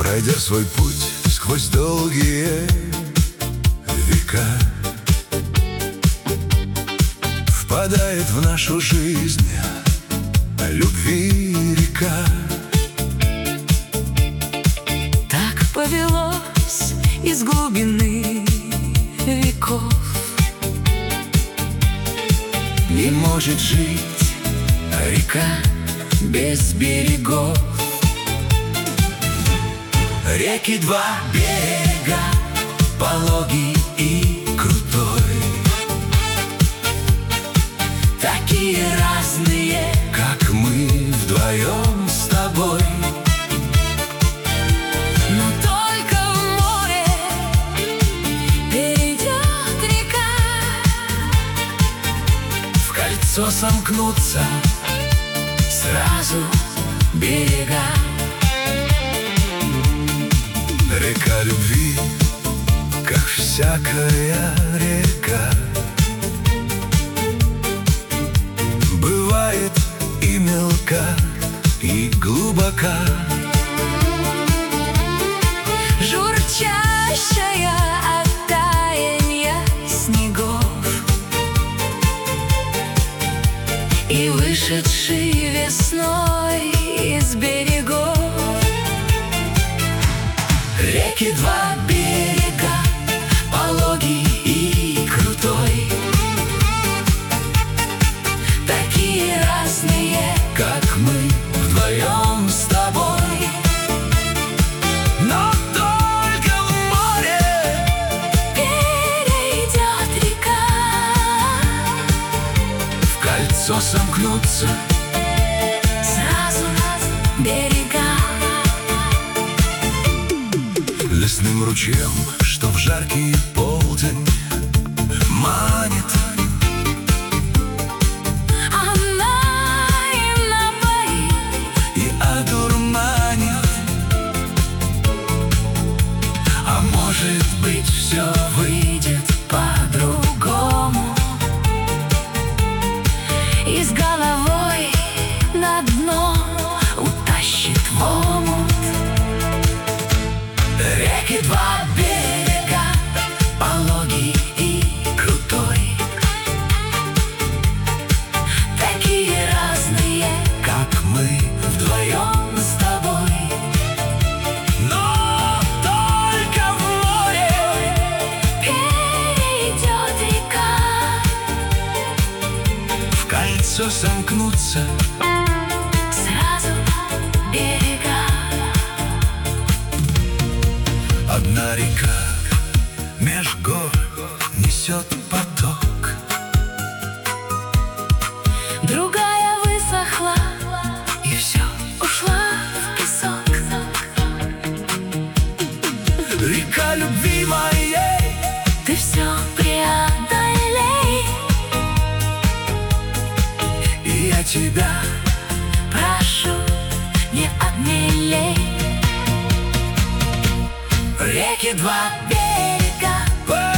Пройдя свой путь сквозь долгие века, впадает в нашу жизнь любви река. Так повелось из глубины веков. Не может жить река без берегов. Реки два берега, пологий и крутой, такие разные, как мы вдвоем с тобой. Но только в море перейдет река, В кольцо сомкнутся сразу берега. Река любви, как всякая река, бывает и мелка, и глубока. журчащая от таяния снегов, и вышедший весной из берегов. Реки два берега, пологий и крутой, Такие разные, как мы вдвоем с тобой. Но только в море перейдет река, в кольцо сомкнутся сразу берега. лесным ручьем, что в жаркий полдень манит. Она и напоит, И одурманит. А может быть, все выйдет по-другому, и с головой на дно утащит в омут. Реки два берега, пологий и крутой, Такие разные, как мы вдвоем с тобой. Но только в море перейдет река, в кольцо сомкнутся сразу берега. одна река меж гор несет поток, Другая высохла и все. ушла в песок. Река любви моей, Ты все преодолей, и я тебя прошу, не обмелей. реки два берега,